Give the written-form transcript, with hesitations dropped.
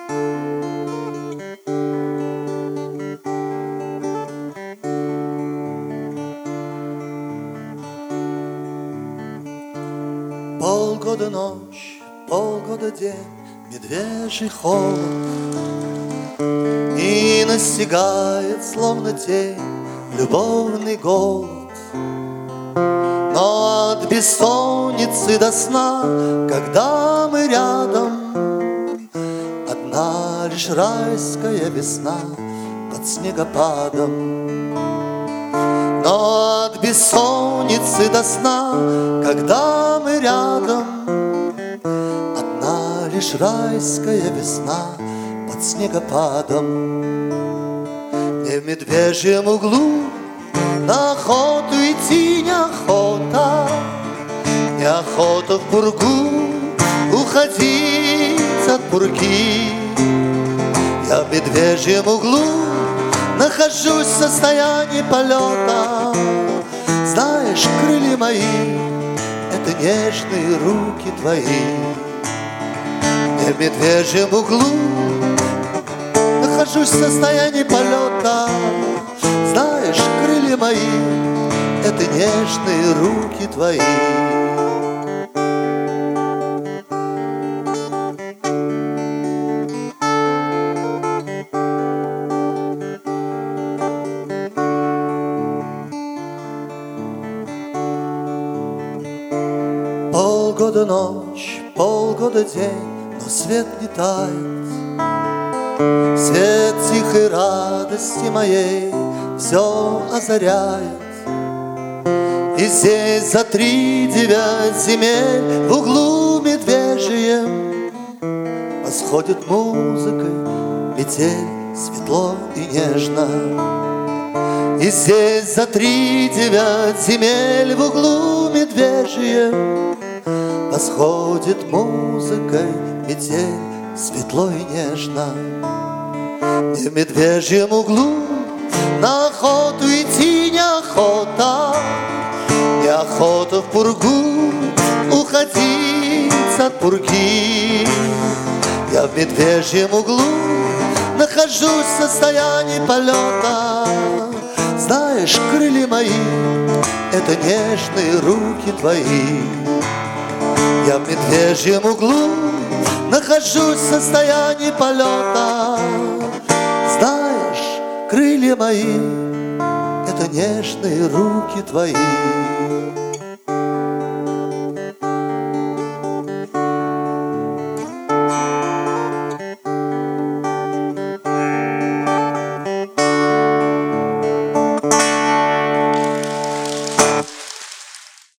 Полгода ночь, полгода день, медвежий холод, и настигает, словно тень, любовный голод. Но от бессонницы до сна, когда мы рядом, одна лишь райская весна под снегопадом. Но от бессонницы до сна, когда мы рядом, одна лишь райская весна под снегопадом. Мне в медвежьем углу на охоту идти неохота, неохота в пургу уходить от пурги. Я в медвежьем углу нахожусь в состоянии полета. Знаешь, крылья мои — это нежные руки твои. Я в медвежьем углу нахожусь в состоянии полета. Знаешь, крылья мои — это нежные руки твои. Полгода ночь, полгода день, но свет не тает. Свет тихой радости моей все озаряет. И здесь за 3-9 земель в углу медвежьем восходит музыкой метель светло и нежно. И здесь за 3-9 земель в углу медвежьем восходит музыкой метель светло и нежно. И в медвежьем углу на охоту идти неохота, неохота в пургу уходить от пурги. Я в медвежьем углу нахожусь в состоянии полета. Знаешь, крылья мои — это нежные руки твои. Я в медвежьем углу нахожусь в состоянии полета. Знаешь, крылья мои — это нежные руки твои.